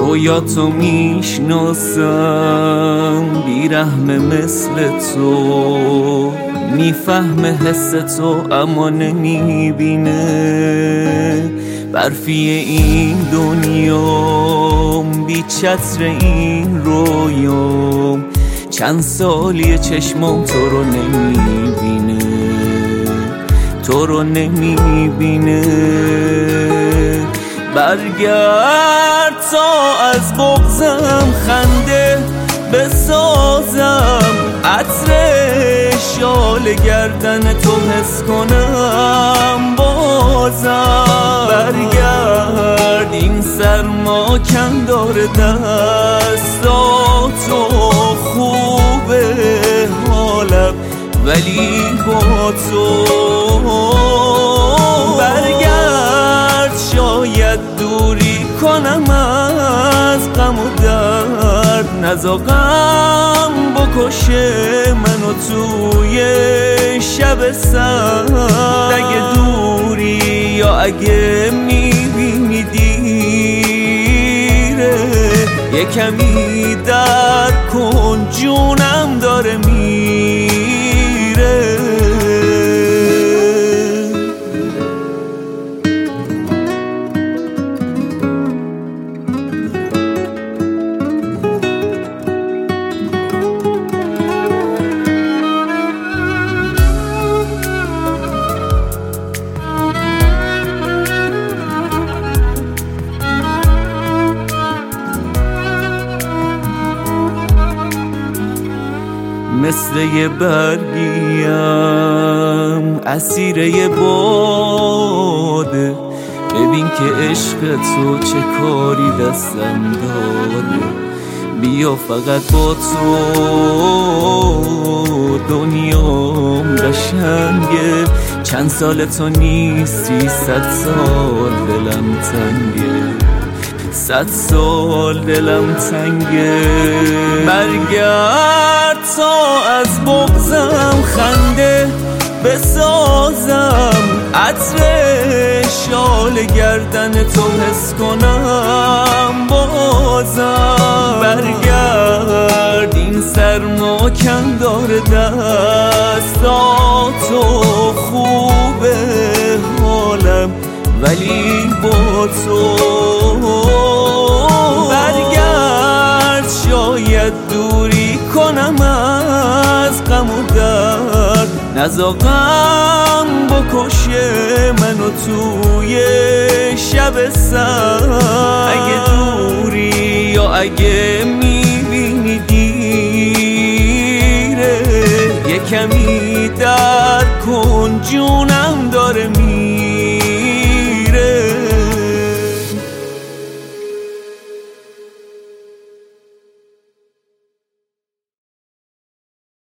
رویاتو میشناسم، بیرحم مثل تو، میفهمه حس تو اما نمیبینه. برفی این دنیام، بی چتر این رویام، چند سالیه چشمام تو رو نمیبینه، تو رو نمیبینه. برگرد تا از بغضم خنده بسازم، عطر شال گردن تو حس کنم بازم. برگرد این سرما کندار دستاتو، خوبه حالم ولی با تو. برگرد شاید دوری کنم از غم و درد، نزا غم بکشه منو توی شب سرد. اگه دوری یا اگه میبینی دیره، یه کمی درک کن جونم داره میره. مثل یه برگیم اسیر یه باده، ببین که عشق تو چه کاری دستم داده. بیا فقط با تو دنیام قشنگه، چند سال تو نیستی 100 سال دلم تنگه، 100 سال دلم تنگه. برگرد تا از بغضم خنده بسازم، عطر شال گردن تو حس کنم بازم. برگرد این سرما کندار دستاتو، خوبه حالم ولی با تو. برگرد شاید دوری کنم از غم و درد، نزا غم بکشه منو توی شب سرد. اگه دوری یا اگه میبینی دیره، یه کمی